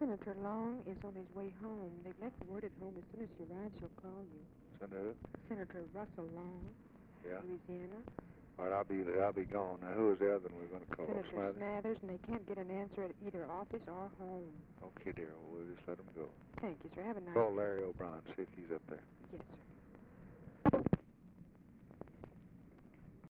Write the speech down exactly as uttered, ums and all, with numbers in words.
Senator Long is on his way home. They've left word at home. As soon as she arrives, she'll call you. Senator? Senator Russell Long. Yeah? Louisiana. All right, I'll be, I'll be gone. Now, who is the other one we're going to call? Senator Smathers? Smathers, and they can't get an answer at either office or home. Okay, dear. Well, we'll just let them go. Thank you, sir. Have a nice Call Larry O'Brien, see if he's up there. Yes, sir.